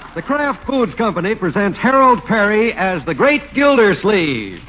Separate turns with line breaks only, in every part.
The Kraft Foods Company presents Harold Perry as the Great Gildersleeve.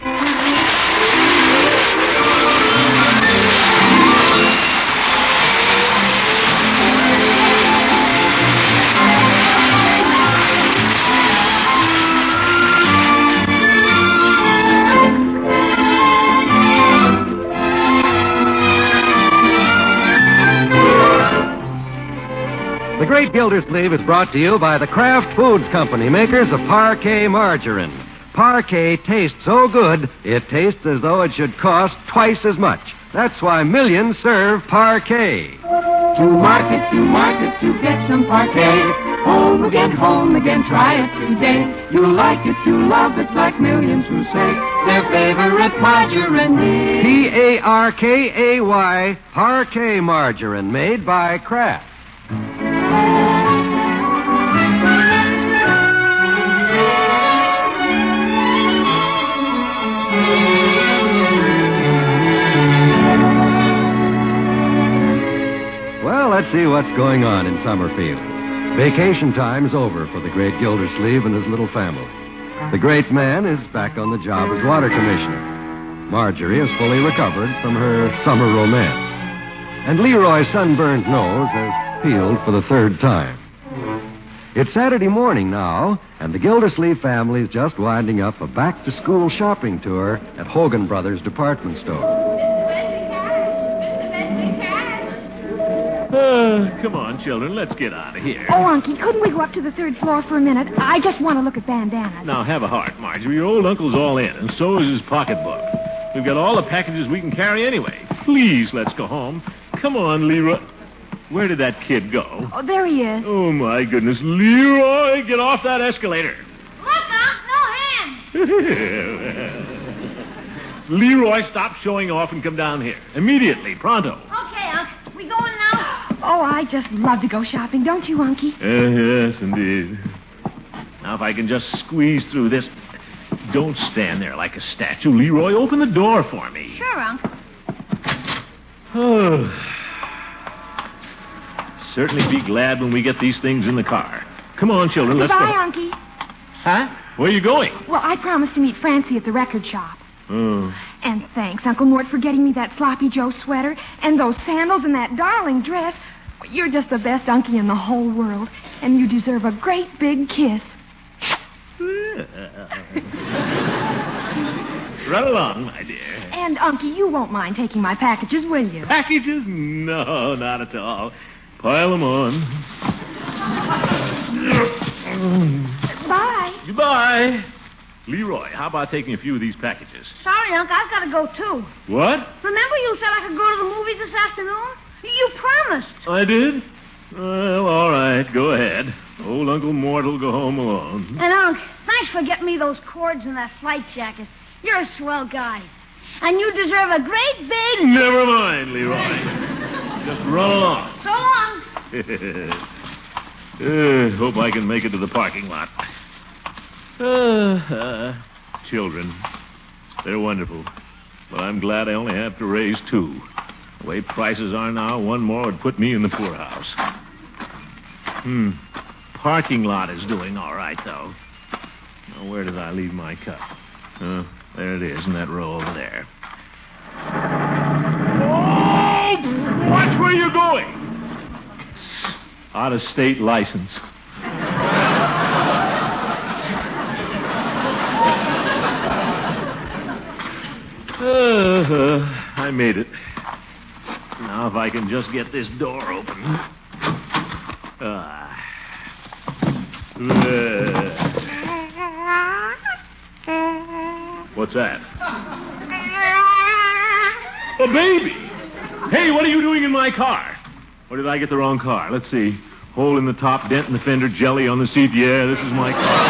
The Great Gildersleeve is brought to you by the Kraft Foods Company, makers of Parquet margarine. Parquet tastes so good, it tastes as though it should cost twice as much. That's why millions serve Parquet.
To market, to get some Parquet. Home again, try it today. You'll like it, you'll love it, like millions who say their favorite margarine.
Parkay, Parquet margarine, made by Kraft. Well, let's see what's going on in Summerfield. Vacation time's over for the Great Gildersleeve and his little family. The great man is back on the job as water commissioner. Marjorie is fully recovered from her summer romance. And Leroy's sunburned nose has peeled for the third time. It's Saturday morning now, and the Gildersleeve family is just winding up a back-to-school shopping tour at Hogan Brothers department store.
Come on, children, let's get out of here.
Oh, Unky, couldn't we go up to the third floor for a minute? I just want to look at bandanas.
Now, have a heart, Marjorie. Your old uncle's all in, and so is his pocketbook. We've got all the packages we can carry anyway. Please, let's go home. Come on, Leroy. Where did that kid go?
Oh, there he is.
Oh, my goodness. Leroy, get off that escalator.
Look, Unc, no hands.
Leroy, stop showing off and come down here. Immediately, pronto.
Okay, Unc. We going now?
Oh, I just love to go shopping, don't you, Unky?
Yes, indeed. Now, if I can just squeeze through this. Don't stand there like a statue. Leroy, open the door for me.
Sure, Unc.
Oh. Certainly be glad when we get these things in the car. Come on, children, let's go.
Goodbye, Unky.
Huh? Where are you going?
Well, I promised to meet Francie at the record shop.
Oh.
And thanks, Uncle Mort, for getting me that Sloppy Joe sweater and those sandals and that darling dress. You're just the best Unky in the whole world, and you deserve a great big kiss.
Run along, my dear.
And, Unky, you won't mind taking my packages, will you?
Packages? No, not at all. Pile them on.
Bye.
Goodbye. Leroy, how about taking a few of these packages?
Sorry, Unc, I've got to go, too.
What?
Remember you said I could go to the movies this afternoon? You promised.
I did? Well, all right, go ahead. Old Uncle Mort will go home alone.
And, Unc, thanks for getting me those cords and that flight jacket. You're a swell guy. And you deserve a great big...
Never mind, Leroy. Just run along.
So long.
Hope I can make it to the parking lot. Children. They're wonderful. But I'm glad I only have to raise 2. The way prices are now, 1 more would put me in the poorhouse. Parking lot is doing all right, though. Now, where did I leave my cup? There it is, in that row over there. Oh! Watch where you're going! Out-of-state license. I made it. Now, if I can just get this door open. What's that? A baby! Hey, what are you doing in my car? Or did I get the wrong car? Let's see. Hole in the top, dent in the fender, jelly on the seat. Yeah, this is my car.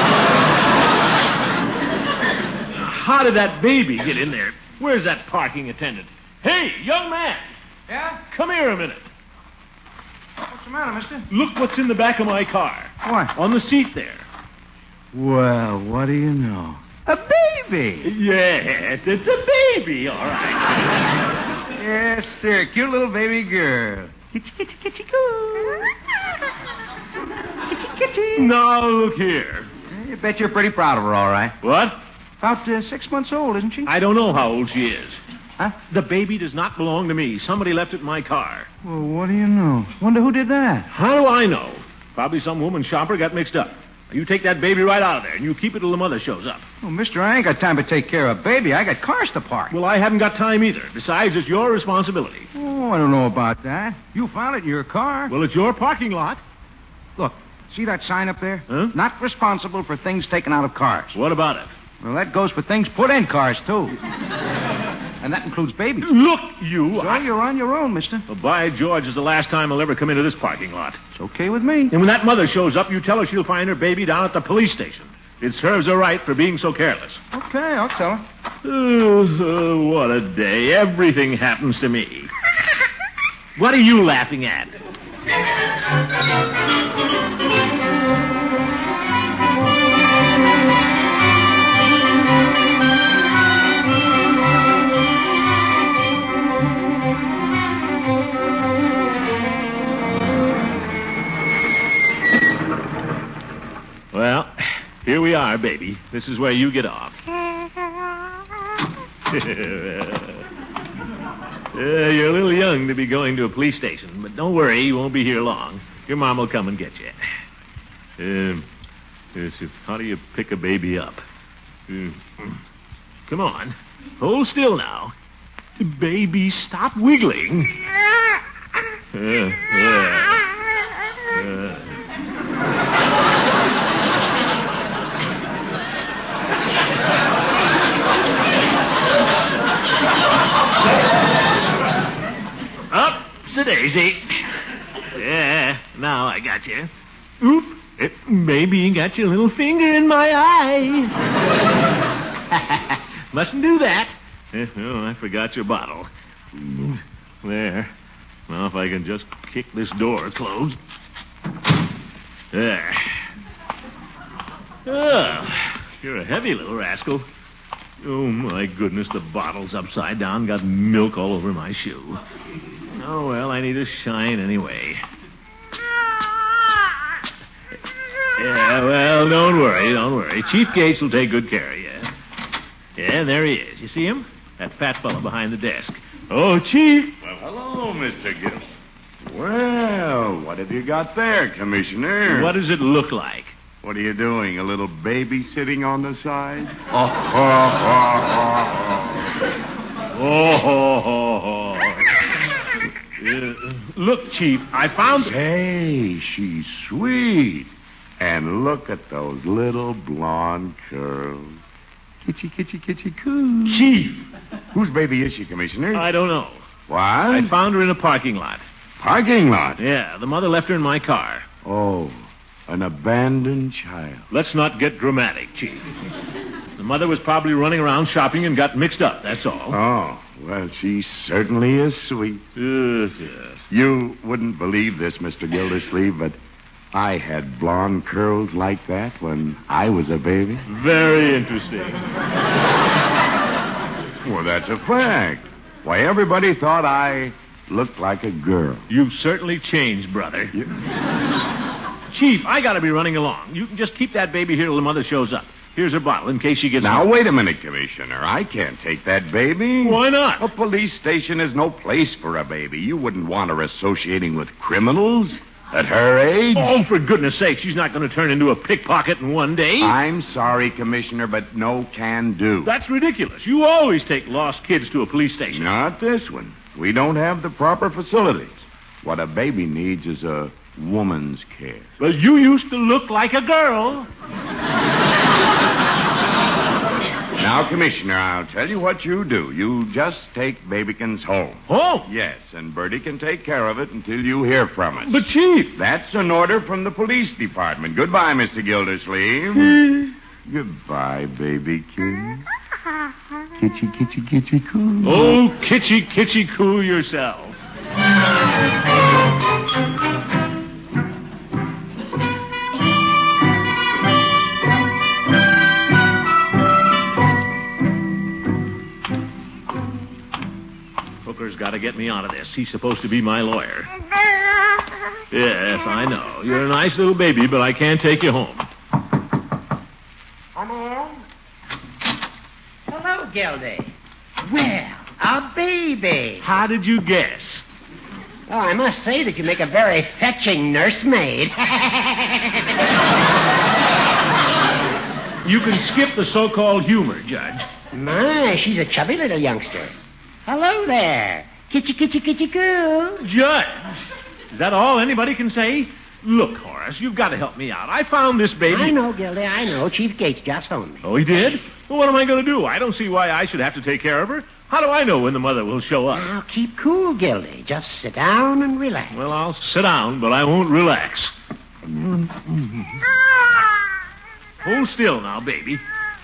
How did that baby get in there? Where's that parking attendant? Hey, young man!
Yeah?
Come here a minute.
What's the matter, mister?
Look what's in the back of my car.
What?
On the seat there.
Well, what do you know? A baby!
Yes, it's a baby, all right.
Yes, sir. Cute little baby girl. Kitty, kitty, kitty, coo. Kitty, Kitty.
Now, look here.
You bet you're pretty proud of her, all right.
What?
About 6 months old, isn't she?
I don't know how old she is.
Huh?
The baby does not belong to me. Somebody left it in my car.
Well, what do you know? Wonder who did that?
How do I know? Probably some woman shopper got mixed up. You take that baby right out of there, and you keep it till the mother shows up.
Oh, mister, I ain't got time to take care of a baby. I got cars to park.
Well, I haven't got time either. Besides, it's your responsibility.
Oh, I don't know about that. You found it in your car.
Well, it's your parking lot.
Look, see that sign up there?
Huh?
Not responsible for things taken out of cars.
What about it?
Well, that goes for things put in cars, too. And that includes babies.
Look, you.
So you're on your own, mister.
Well, by George, is the last time I'll ever come into this parking lot.
It's okay with me.
And when that mother shows up, you tell her she'll find her baby down at the police station. It serves her right for being so careless.
Okay, I'll tell her.
Oh, what a day. Everything happens to me. What are you laughing at? Well, here we are, baby. This is where you get off. You're a little young to be going to a police station, but don't worry, you won't be here long. Your mom will come and get you. How do you pick a baby up? Come on. Hold still now. Baby, stop wiggling. Upsy-daisy. Yeah, now I got you. Oop. Maybe you got your little finger in my eye. Mustn't do that. Oh, I forgot your bottle. There. Now, if I can just kick this door closed. There. Oh, you're a heavy little rascal. Oh, my goodness, the bottle's upside down. Got milk all over my shoe. Oh, well, I need a shine anyway. Yeah, well, don't worry. Chief Gates will take good care of you. Yeah, there he is. You see him? That fat fellow behind the desk. Oh, Chief.
Well, hello, Mr. Gill. Well, what have you got there, Commissioner?
What does it look like?
What are you doing, a little baby sitting on the side?
Look, Chief, I found...
Say, she's sweet. And look at those little blonde curls. Kitchy, kitchy, kitchy, coo.
Chief.
Whose baby is she, Commissioner?
I don't know.
What?
I found her in a parking lot.
Parking lot?
Yeah, the mother left her in my car.
Oh, an abandoned child.
Let's not get dramatic, Chief. The mother was probably running around shopping and got mixed up, that's all.
Oh, well, she certainly is sweet.
Yes.
You wouldn't believe this, Mr. Gildersleeve, but I had blonde curls like that when I was a baby.
Very interesting.
Well, that's a fact. Why, everybody thought I looked like a girl.
You've certainly changed, brother. Chief, I gotta be running along. You can just keep that baby here till the mother shows up. Here's her bottle in case she gets...
Now, wait a minute, Commissioner. I can't take that baby.
Why not?
A police station is no place for a baby. You wouldn't want her associating with criminals at her age.
Oh, for goodness sake, she's not going to turn into a pickpocket in one day.
I'm sorry, Commissioner, but no can do.
That's ridiculous. You always take lost kids to a police station.
Not this one. We don't have the proper facilities. What a baby needs is a woman's care.
Well, you used to look like a girl.
Now, Commissioner, I'll tell you what you do. You just take Babykins home.
Oh?
Yes, and Bertie can take care of it until you hear from us.
But, Chief...
That's an order from the police department. Goodbye, Mr. Gildersleeve. Goodbye, Babykins. Kitchy, kitchy, kitchy, coo.
Oh, kitchy, kitchy, coo yourself. Hooker's got to get me out of this. He's supposed to be my lawyer. Yes, I know. You're a nice little baby, but I can't take you home.
Come in. Hello, Gildy. Well, a baby.
How did you guess?
Oh, I must say that you make a very fetching nursemaid.
You can skip the so-called humor, Judge.
My, she's a chubby little youngster. Hello there. Kitty, kitty, kitty, coo.
Judge, is that all anybody can say? Look, Horace, you've got to help me out. I found this baby.
I know, Gildy, I know. Chief Gates just phoned me.
Oh, he did? Well, what am I going to do? I don't see why I should have to take care of her. How do I know when the mother will show up?
Now, keep cool, Gildy. Just sit down and relax.
Well, I'll sit down, but I won't relax. Hold still now, baby.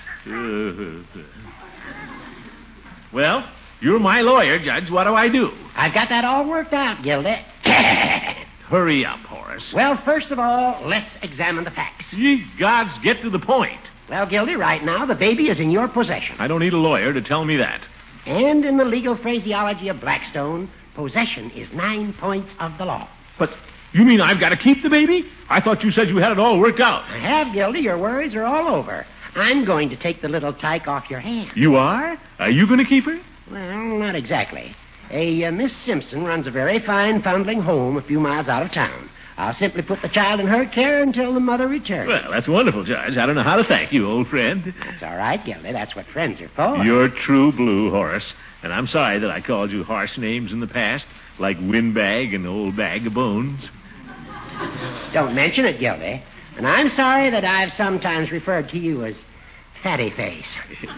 Well, you're my lawyer, Judge. What do I do?
I've got that all worked out, Gildy.
Hurry up, Horace.
Well, first of all, let's examine the facts.
Ye gods, get to the point.
Well, Gildy, right now, the baby is in your possession.
I don't need a lawyer to tell me that.
And in the legal phraseology of Blackstone, possession is 9 points of the law.
But you mean I've got to keep the baby? I thought you said you had it all worked out.
I have, Gildy. Your worries are all over. I'm going to take the little tyke off your hands.
You are? Are you going to keep her?
Well, not exactly. Miss Simpson runs a very fine foundling home a few miles out of town. I'll simply put the child in her care until the mother returns.
Well, that's wonderful, Judge. I don't know how to thank you, old friend.
That's all right, Gildy. That's what friends are for.
You're true blue, Horace. And I'm sorry that I called you harsh names in the past, like Windbag and Old Bag of Bones.
Don't mention it, Gildy. And I'm sorry that I've sometimes referred to you as Fatty Face.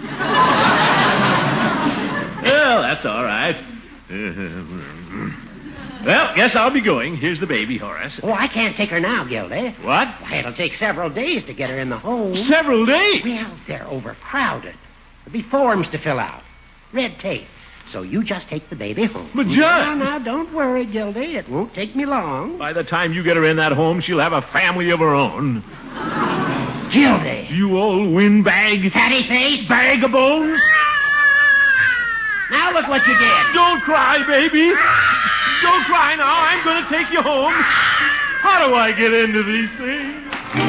Well, that's all right. Well, guess I'll be going. Here's the baby, Horace.
Oh, I can't take her now, Gildy.
What?
Why, it'll take several days to get her in the home.
Several days?
Well, they're overcrowded. There'll be forms to fill out. Red tape. So you just take the baby home.
But, Judge...
Now, don't worry, Gildy. It won't take me long.
By the time you get her in that home, she'll have a family of her own.
Gildy.
You old windbag.
Fatty Face.
Bag of bones.
Now look what you did.
Don't cry, baby. Don't cry now. I'm going to take you home. How do I get into these things?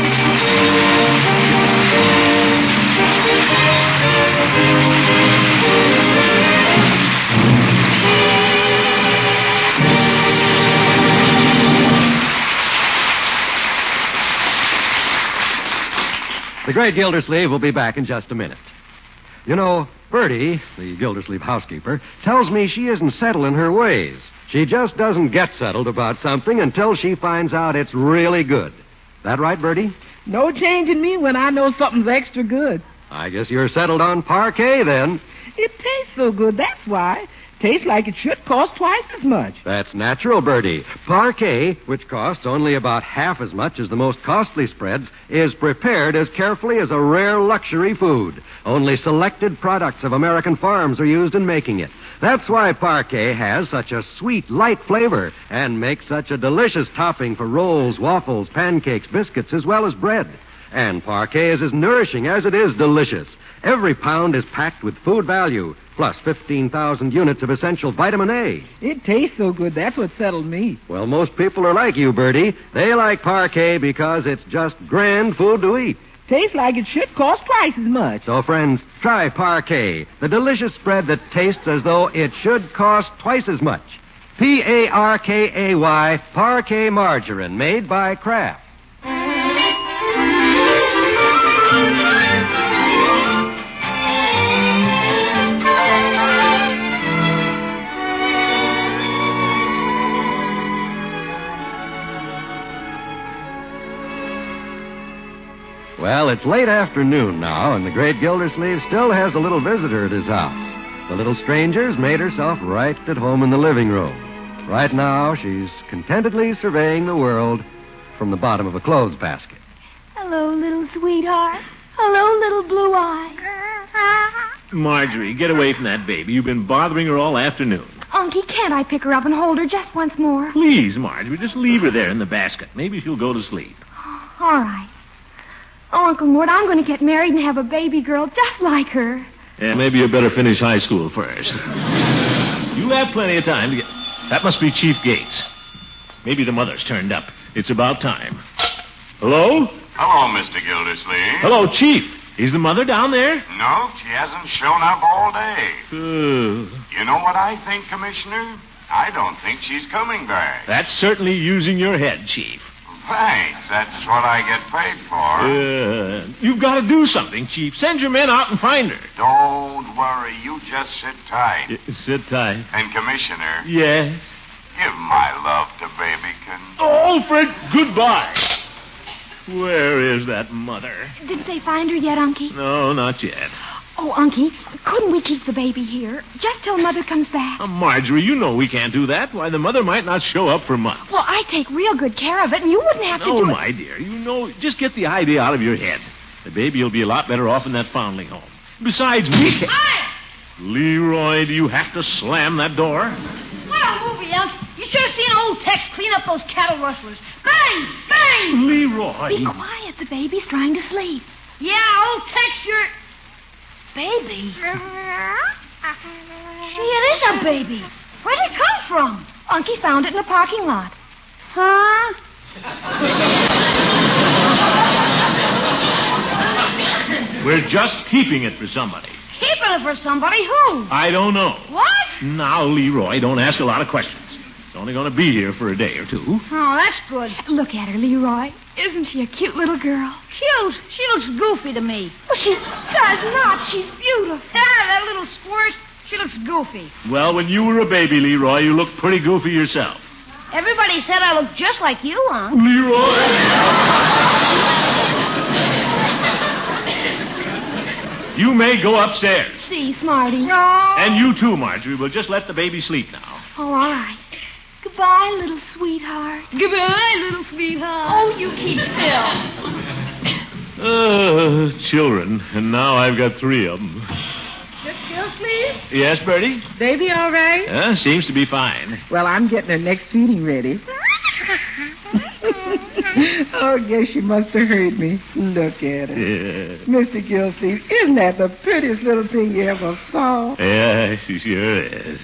The great Gildersleeve will be back in just a minute. You know, Bertie, the Gildersleeve housekeeper, tells me she isn't settled in her ways. She just doesn't get settled about something until she finds out it's really good. That right, Bertie?
No change in me when I know something's extra good.
I guess you're settled on parquet, then.
It tastes so good, that's why. Tastes like it should cost twice as much.
That's natural, Bertie. Parquet, which costs only about half as much as the most costly spreads, is prepared as carefully as a rare luxury food. Only selected products of American farms are used in making it. That's why parquet has such a sweet, light flavor and makes such a delicious topping for rolls, waffles, pancakes, biscuits, as well as bread. And parquet is as nourishing as it is delicious. Every pound is packed with food value, plus 15,000 units of essential vitamin A.
It tastes so good, that's what settled me.
Well, most people are like you, Bertie. They like parquet because it's just grand food to eat.
Tastes like it should cost twice as much.
So, friends, try parquet, the delicious spread that tastes as though it should cost twice as much. Parkay, Parquet Margarine, made by Kraft. Well, it's late afternoon now, and the great Gildersleeve still has a little visitor at his house. The little stranger's made herself right at home in the living room. Right now, she's contentedly surveying the world from the bottom of a clothes basket.
Hello, little sweetheart. Hello, little blue eye.
Marjorie, get away from that baby. You've been bothering her all afternoon.
Unky, can't I pick her up and hold her just once more?
Please, Marjorie, just leave her there in the basket. Maybe she'll go to sleep.
All right. Oh, Uncle Mort, I'm going to get married and have a baby girl just like her.
Yeah, maybe you better finish high school first. You have plenty of time to get... That must be Chief Gates. Maybe the mother's turned up. It's about time. Hello?
Hello, Mr. Gildersleeve.
Hello, Chief. Is the mother down there?
No, she hasn't shown up all day.
Uh,
You know what I think, Commissioner? I don't think she's coming back.
That's certainly using your head, Chief.
Thanks. That's what I get paid for.
You've got to do something, Chief. Send your men out and find her.
Don't worry. You just sit tight.
Sit tight.
And, Commissioner,
Yes.
give my love to Babykins.
Oh, Fred, goodbye. Where is that mother?
Did they find her yet, Unky?
No, not yet.
Oh, Unky, couldn't we keep the baby here just till Mother comes back?
Marjorie, you know we can't do that. Why, the mother might not show up for months.
Well, I take real good care of it, and you wouldn't have to
No,
do it.
my dear, you know, just get the idea out of your head. The baby will be a lot better off in that foundling home. Besides, we can...
Hi!
Leroy, do you have to slam that door?
What a movie, Unc. You should have seen old Tex clean up those cattle rustlers. Bang! Bang!
Leroy.
Be quiet. The baby's trying to sleep.
Yeah, old Tex, you're... Baby? Gee, it is a baby. Where'd it come from?
Unky found it in the parking lot.
Huh?
We're just keeping it for somebody.
Keeping it for somebody? Who?
I don't know.
What?
Now, Leroy, don't ask a lot of questions. It's only going to be here for a day or two.
Oh, that's good.
Look at her, Leroy. Isn't she a cute little girl?
Cute. She looks goofy to me.
Well, she does not. She's beautiful.
That little squirt, she looks goofy.
Well, when you were a baby, Leroy, you looked pretty goofy yourself.
Everybody said I look just like you, Unc.
Leroy! You may go upstairs.
See, Smarty.
No.
And you too, Marjorie. We'll just let the baby sleep now.
Oh, all right. Goodbye, little sweetheart.
Goodbye, little sweetheart.
Oh, you keep still.
Children. And now I've got 3 of them.
Gildersleeve?
Yes, Bertie?
Baby all right?
Seems to be fine.
Well, I'm getting her next feeding ready. Oh, yes, she must have heard me. Look at her.
Yeah.
Mr. Gildersleeve, isn't that the prettiest little thing you ever saw?
Yeah, she sure is.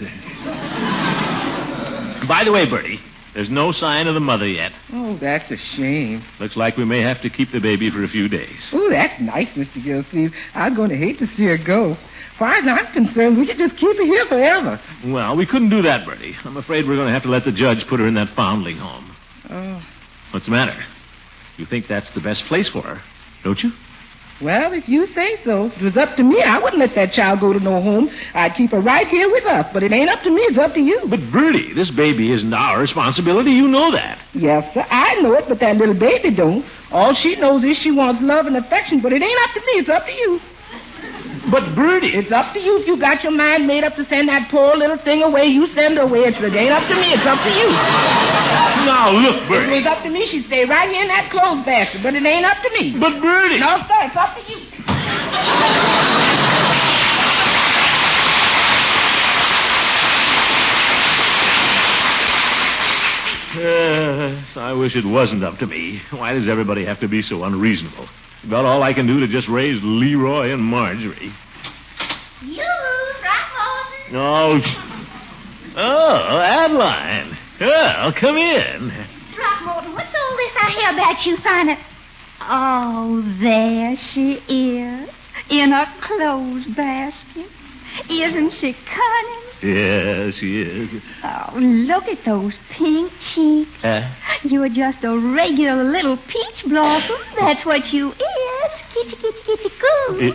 By the way, Bertie, there's no sign of the mother yet.
Oh, that's a shame.
Looks like we may have to keep the baby for a few days.
Oh, that's nice, Mr. Gildersleeve. I'm going to hate to see her go. As far as I'm concerned, we could just keep her here forever.
Well, we couldn't do that, Bertie. I'm afraid we're going to have to let the judge put her in that foundling home.
Oh.
What's the matter? You think that's the best place for her, don't you?
Well, if you say so. If it was up to me, I wouldn't let that child go to no home. I'd keep her right here with us. But it ain't up to me. It's up to you.
But, Bertie, this baby isn't our responsibility. You know that.
Yes, sir. I know it, but that little baby don't. All she knows is she wants love and affection, but it ain't up to me. It's up to you.
But, Bertie...
It's up to you. If you got your mind made up to send that poor little thing away, you send her away. It ain't up to me. It's up to you.
Now, look,
If
Bertie.
it was up to me, she'd stay right here in that clothes basket, but it ain't up to me.
But, Bertie...
No, sir, it's up to you.
I wish it wasn't up to me. Why does everybody have to be so unreasonable? About all I can do to just raise Leroy and Marjorie.
Throckmorton.
Oh, Adeline. Well, come in.
Throckmorton, what's all this I hear about you finding? Oh, there she is, in a clothes basket. Isn't she cunning?
Yeah, she is.
Oh, look at those pink cheeks. You're just a regular little peach blossom. That's what you is. Kitty, kitty, kitty, coo.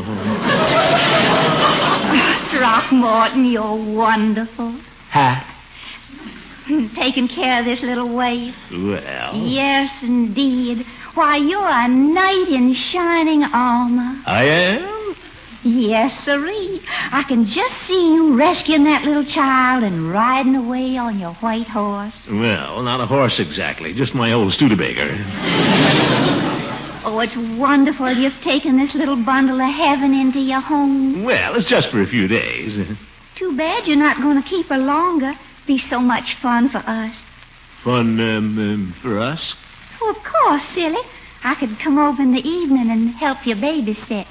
Throckmorton, you're wonderful. Taking care of this little waif.
Well...
Yes, indeed. Why, you're a knight in shining armor.
I am?
Yes, sirree. I can just see you rescuing that little child and riding away on your white horse.
Well, not a horse exactly. Just my old Studebaker.
Oh, it's wonderful you've taken this little bundle of heaven into your home.
Well, it's just for a few days.
Too bad you're not going to keep her longer. Be so much fun for us.
Fun, for us?
Oh, of course, silly. I could come over in the evening and help you babysit.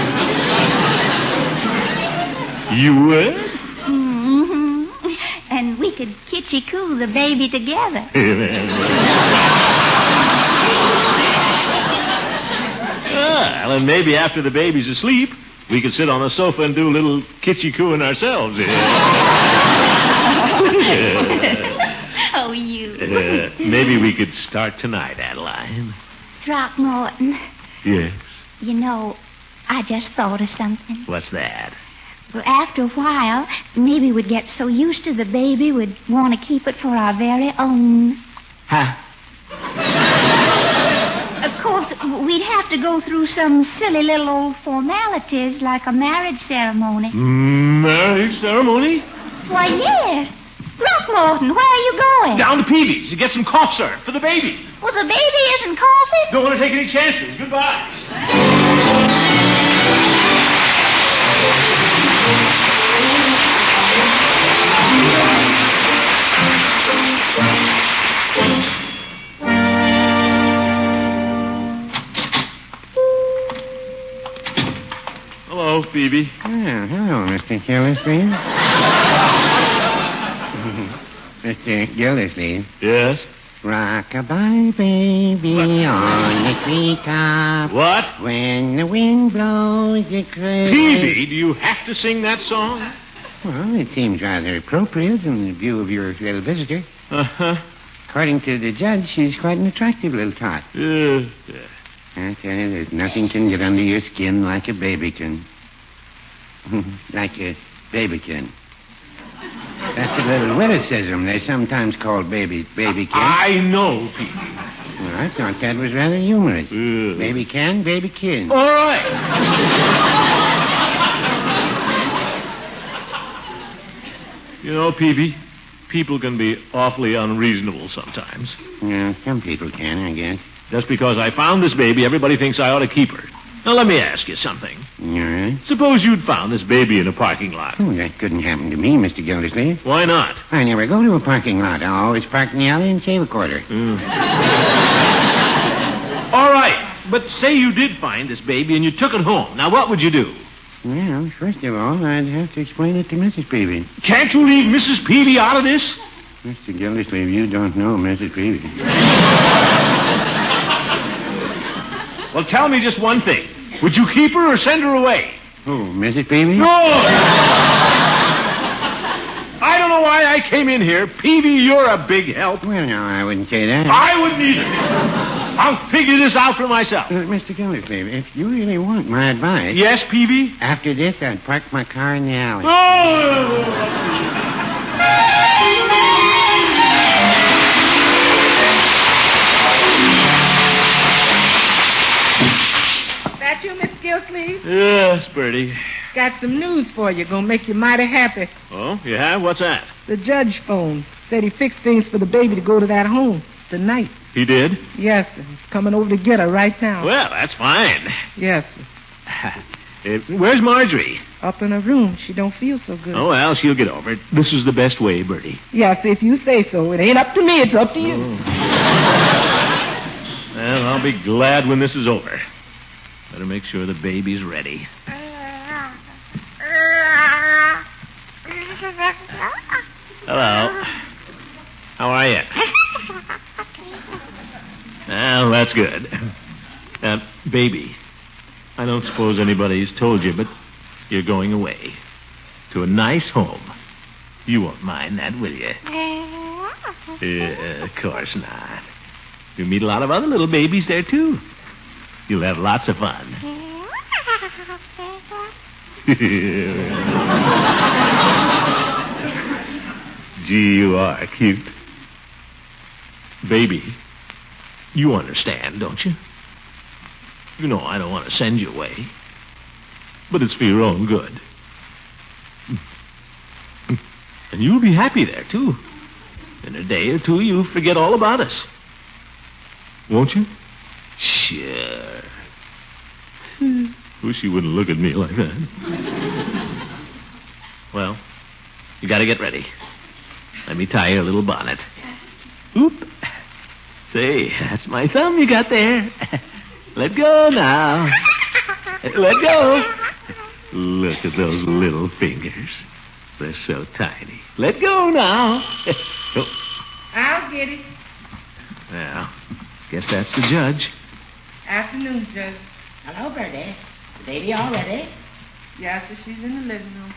You would?
Mm-hmm. And and we could kitschy-coo the baby together.
Well, and maybe after the baby's asleep, we could sit on the sofa and do a little kitschy-cooing ourselves.
Oh, you.
Maybe we could start tonight, Adeline.
Throckmorton,
Yes.
you know, I just thought of something.
What's that?
Well, after a while, maybe we'd get so used to the baby we'd want to keep it for our very own.
Huh?
Of course, we'd have to go through some silly little old formalities like a marriage ceremony.
Marriage ceremony?
Why, yes. Throckmorton, where are you going?
Down to Peavy's to get some cough syrup for the baby.
Well, the baby isn't coughing.
Don't want to take any chances. Goodbye. Hello, Phoebe.
Oh, hello, Mr. Gildersleeve. Mr. Gildersleeve.
Yes?
Rock-a-bye, baby, on the treetop.
What?
When the wind blows the cradle.
Peavy, do you have to sing that song?
Well, it seems rather appropriate in view of your little visitor.
Uh-huh.
According to the judge, she's quite an attractive little tot.
Yeah.
I tell you, there's nothing can get under your skin like a babykин. Like a babykин. That's a little witticism. They're sometimes called babykins.
I know, Peavy.
Well, I thought that was rather humorous. Babykин.
All right. You know, Peavy, people can be awfully unreasonable sometimes.
Yeah, some people can, I guess.
Just because I found this baby, everybody thinks I ought to keep her. Now, let me ask you something.
All right.
Suppose you'd found this baby in a parking lot.
Oh, that couldn't happen to me, Mr. Gildersleeve.
Why not?
I never go to a parking lot. I always park in the alley and shave a quarter.
All right, but say you did find this baby and you took it home. Now, what would you do?
Well, first of all, I'd have to explain it to Mrs. Peavy.
Can't you leave Mrs. Peavy out of this?
Mr. Gildersleeve, you don't know Mrs. Peavy.
Well, tell me just one thing. Would you keep her or send her away?
Oh, Mrs. Peavy?
No! I don't know why I came in here. Peavy, you're a big help.
Well, no, I wouldn't say that.
I wouldn't either. I'll figure this out for myself.
Mr. Gildersleeve, if you really want my advice...
Yes, Peavy?
After this, I'd park my car in the alley.
Oh!
That you, Miss Gildersleeve?
Yes, Bertie.
Got some news for you. Gonna make you mighty happy.
Oh, you have? What's that?
The judge phoned. Said he fixed things for the baby to go to that home tonight.
He did?
Yes, sir. He's coming over to get her right now.
Well, that's fine.
Yes, sir.
Where's Marjorie?
Up in her room. She don't feel so good.
Oh, well, she'll get over it. This is the best way, Bertie.
Yes, if you say so. It ain't up to me. It's up to you.
Oh. Well, I'll be glad when this is over. Better make sure the baby's ready. Hello. How are you? Well, that's good. Baby, I don't suppose anybody's told you, but you're going away to a nice home. You won't mind that, will you? Of course not. You'll meet a lot of other little babies there, too. You'll have lots of fun. Gee, you are cute. Baby, you understand, don't you? You know I don't want to send you away. But it's for your own good. And you'll be happy there, too. In a day or two, you'll forget all about us. Won't you? Sure. Wish you wouldn't look at me like that. Well, you gotta get ready. Let me tie your little bonnet. Oop. Say, that's my thumb you got there. Let go now. Let go. Look at those little fingers. They're so tiny. Let go now. Oh,
I'll get it.
well, guess that's the judge.
Afternoon, Judge.
Hello, Bertie. The baby all ready?
Yes, sir, she's in the living room.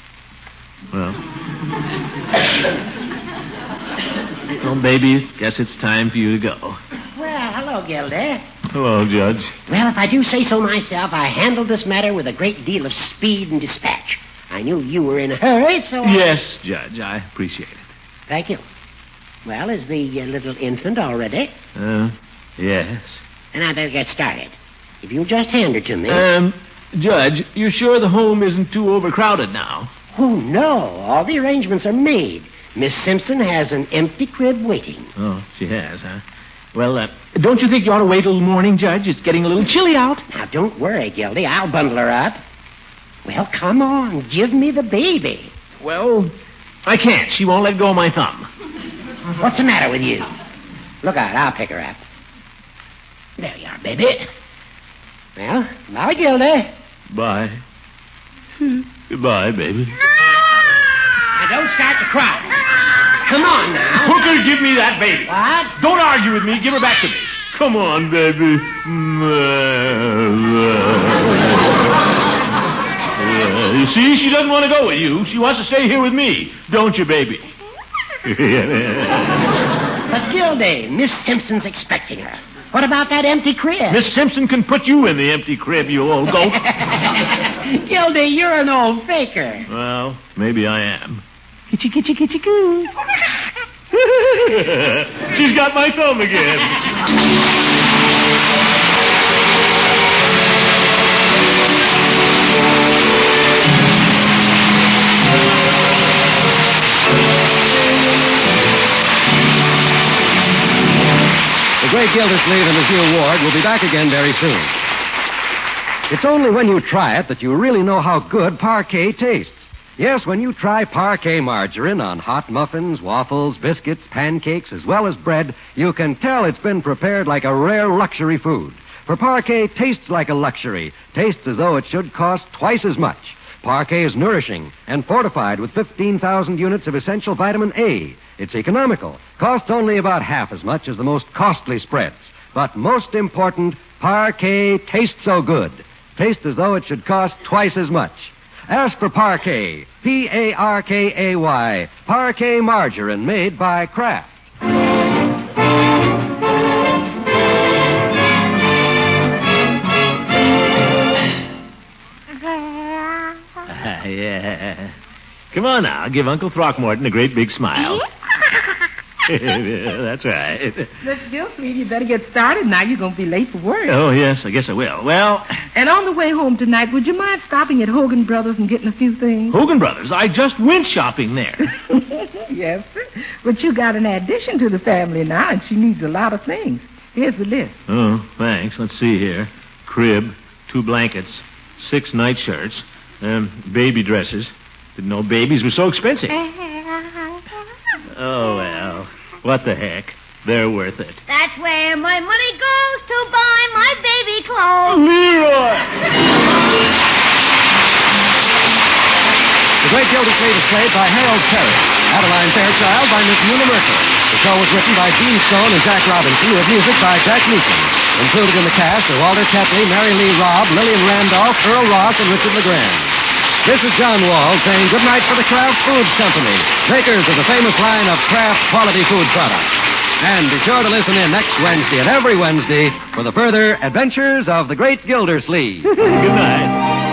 Well, baby, guess it's time for you to go.
Well, hello, Gildy.
Hello, Judge.
Well, if I do say so myself, I handled this matter with a great deal of speed and dispatch. I knew you were in a hurry, so
Yes, Judge, I appreciate it.
Thank you. Well, is the little infant all ready?
Yes.
Then I better get started. If you'll just hand her to me.
Judge, you're sure the home isn't too overcrowded now?
Oh, no. All the arrangements are made. Miss Simpson has an empty crib waiting.
Oh, she has, huh? Well, don't you think you ought to wait till morning, Judge? It's getting a little chilly out.
Now, don't worry, Gildy. I'll bundle her up. Well, come on. Give me the baby.
Well, I can't. She won't let go of my thumb.
What's the matter with you? Look out. I'll pick her up. There you are, baby. Well, bye, Gildy.
Bye. Goodbye, baby.
Now, don't start to cry. Come on now.
Hooker, give me that baby.
What?
Don't argue with me. Give her back to me. Come on, baby. You see, she doesn't want to go with you. She wants to stay here with me. Don't you, baby?
But, Gildy, Miss Simpson's expecting her. What about that empty crib?
Miss Simpson can put you in the empty crib, you old goat.
Gildy, you're an old faker.
Well, maybe I am. Kitchy, kitchy, kitchy, coo. She's got my thumb again.
The Great Gildersleeve and Lucille Ward will be back again very soon. It's only when you try it that you really know how good Parquet tastes. Yes, when you try Parquet margarine on hot muffins, waffles, biscuits, pancakes, as well as bread, you can tell it's been prepared like a rare luxury food. For Parquet tastes like a luxury, tastes as though it should cost twice as much. Parquet is nourishing and fortified with 15,000 units of essential vitamin A. It's economical, costs only about half as much as the most costly spreads. But most important, Parquet tastes so good. Tastes as though it should cost twice as much. Ask for Parquet, Parkay, Parquet margarine made by Kraft.
Yeah. Come on now, give Uncle Throckmorton a great big smile. That's right.
Miss Gildersleeve, you better get started now. You're going to be late for work.
Oh, yes, I guess I will. Well...
And on the way home tonight, would you mind stopping at Hogan Brothers and getting a few things?
Hogan Brothers? I just went shopping there.
Yes, sir. But you got an addition to the family now, and she needs a lot of things. Here's the list.
Oh, thanks. Let's see here. Crib, 2 blankets, 6 nightshirts, baby dresses. Didn't know babies were so expensive. Oh, well, what the heck? They're worth it.
That's where my money goes to buy my baby clothes.
Leroy!
The Great Gildersleeve is played by Harold Perry. Adeline Fairchild by Miss Una Merkel. The show was written by Gene Stone and Jack Robinson with music by Jack Meakin. Included in the cast are Walter Tetley, Mary Lee Robb, Lillian Randolph, Earl Ross, and Richard LeGrand. This is John Wall saying goodnight for the Kraft Foods Company, makers of the famous line of Kraft quality food products. And be sure to listen in next Wednesday and every Wednesday for the further adventures of the Great Gildersleeve.
Good night.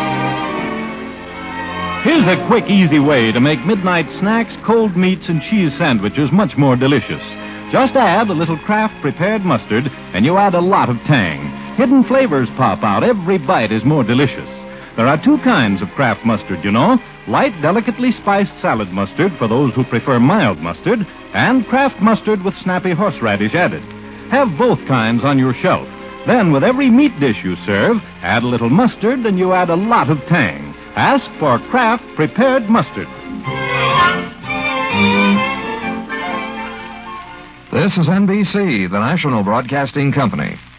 Here's a quick, easy way to make midnight snacks, cold meats, and cheese sandwiches much more delicious. Just add a little Kraft prepared mustard, and you add a lot of tang. Hidden flavors pop out. Every bite is more delicious. There are 2 kinds of Kraft mustard, you know. Light, delicately spiced salad mustard for those who prefer mild mustard, and Kraft mustard with snappy horseradish added. Have both kinds on your shelf. Then, with every meat dish you serve, add a little mustard and you add a lot of tang. Ask for Kraft prepared mustard.
This is NBC, the national broadcasting company.